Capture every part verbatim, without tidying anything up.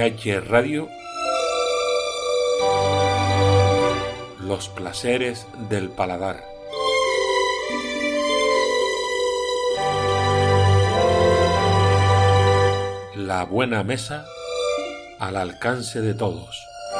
H Radio, los placeres del paladar. La buena mesa al alcance de todos.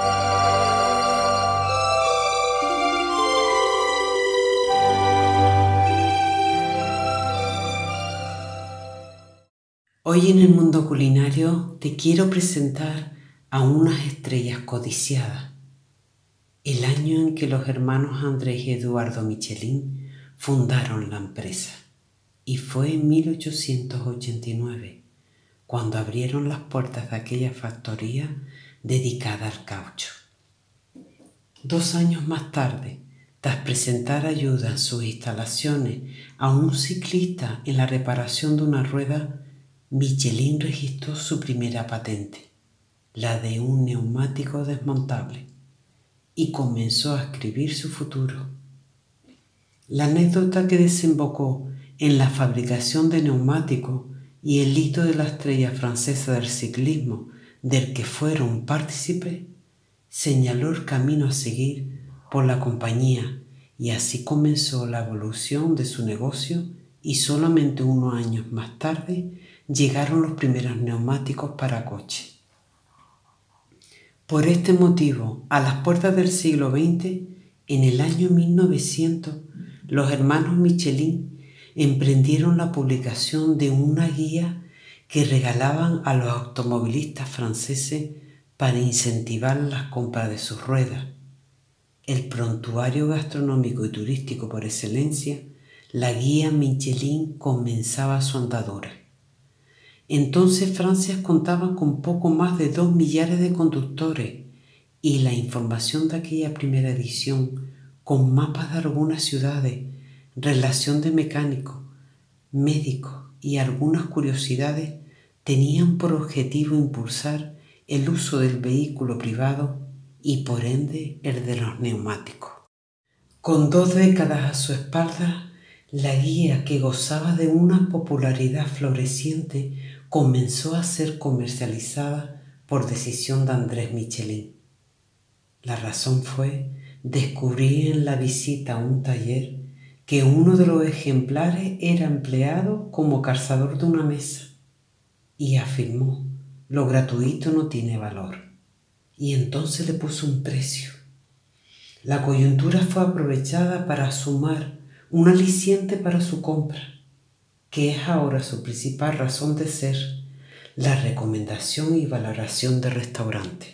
Hoy en el mundo culinario te quiero presentar a unas estrellas codiciadas. El año en que los hermanos Andrés y Eduardo Michelin fundaron la empresa, y fue en mil ochocientos ochenta y nueve, cuando abrieron las puertas de aquella factoría dedicada al caucho. Dos años más tarde, tras presentar ayuda en sus instalaciones a un ciclista en la reparación de una rueda, Michelin registró su primera patente, la de un neumático desmontable, y comenzó a escribir su futuro. La anécdota que desembocó en la fabricación de neumáticos y el hito de la estrella francesa del ciclismo del que fueron partícipes señaló el camino a seguir por la compañía, y así comenzó la evolución de su negocio, y solamente unos años más tarde llegaron los primeros neumáticos para coche. Por este motivo, a las puertas del siglo veinte, en el año mil novecientos, los hermanos Michelin emprendieron la publicación de una guía que regalaban a los automovilistas franceses para incentivar las compras de sus ruedas. El prontuario gastronómico y turístico por excelencia, la guía Michelin comenzaba su andadura. Entonces Francia contaba con poco más de dos millares de conductores, y la información de aquella primera edición, con mapas de algunas ciudades, relación de mecánicos, médicos y algunas curiosidades, tenían por objetivo impulsar el uso del vehículo privado y por ende el de los neumáticos. Con dos décadas a su espalda, la guía, que gozaba de una popularidad floreciente, comenzó a ser comercializada por decisión de Andrés Michelin. La razón fue descubrir en la visita a un taller que uno de los ejemplares era empleado como calzador de una mesa, y afirmó: lo gratuito no tiene valor, y entonces le puso un precio. La coyuntura fue aprovechada para sumar un aliciente para su compra, que es ahora su principal razón de ser: la recomendación y valoración de restaurantes.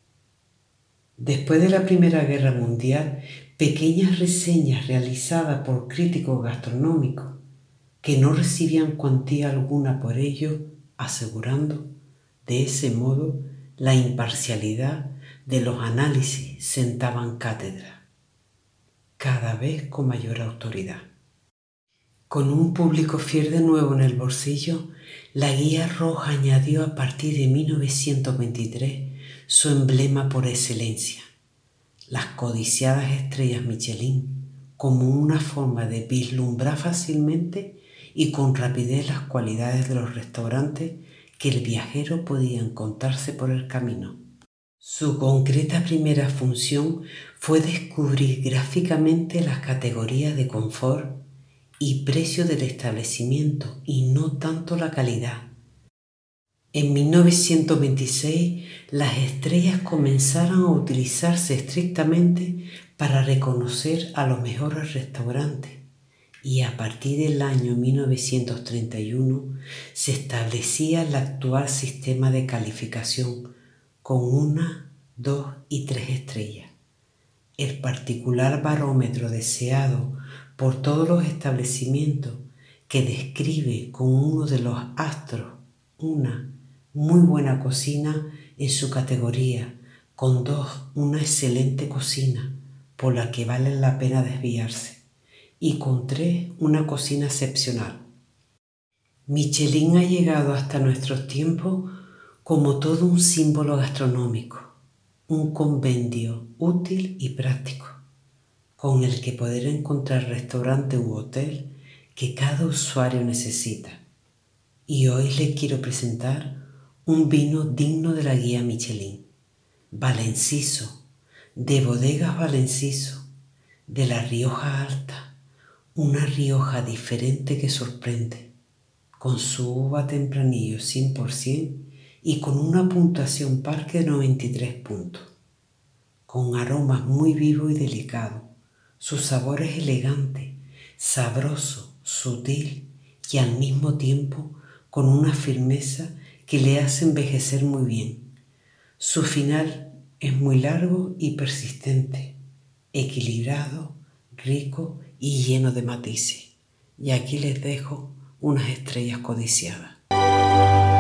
Después de la Primera Guerra Mundial, pequeñas reseñas realizadas por críticos gastronómicos, que no recibían cuantía alguna por ello, asegurando de ese modo la imparcialidad de los análisis, sentaban cátedra, cada vez con mayor autoridad. Con un público fiel de nuevo en el bolsillo, la guía roja añadió a partir de mil novecientos veintitrés su emblema por excelencia, las codiciadas estrellas Michelin, como una forma de vislumbrar fácilmente y con rapidez las cualidades de los restaurantes que el viajero podía encontrarse por el camino. Su concreta primera función fue descubrir gráficamente las categorías de confort y precio del establecimiento, y no tanto la calidad. En mil novecientos veintiséis, las estrellas comenzaron a utilizarse estrictamente para reconocer a los mejores restaurantes, y a partir del año mil novecientos treinta y uno se establecía el actual sistema de calificación con una, dos y tres estrellas. El particular barómetro deseado por todos los establecimientos, que describe con uno de los astros una muy buena cocina en su categoría, con dos una excelente cocina por la que vale la pena desviarse, y con tres una cocina excepcional. Michelin ha llegado hasta nuestros tiempos como todo un símbolo gastronómico, un compendio útil y práctico, con el que poder encontrar restaurante u hotel que cada usuario necesita. Y hoy les quiero presentar un vino digno de la guía Michelin, Valenciso, de Bodegas Valenciso, de la Rioja Alta, una Rioja diferente que sorprende, con su uva tempranillo cien por ciento y con una puntuación Parque de noventa y tres puntos, con aromas muy vivos y delicados. Su sabor es elegante, sabroso, sutil y al mismo tiempo con una firmeza que le hace envejecer muy bien. Su final es muy largo y persistente, equilibrado, rico y lleno de matices. Y aquí les dejo unas estrellas codiciadas.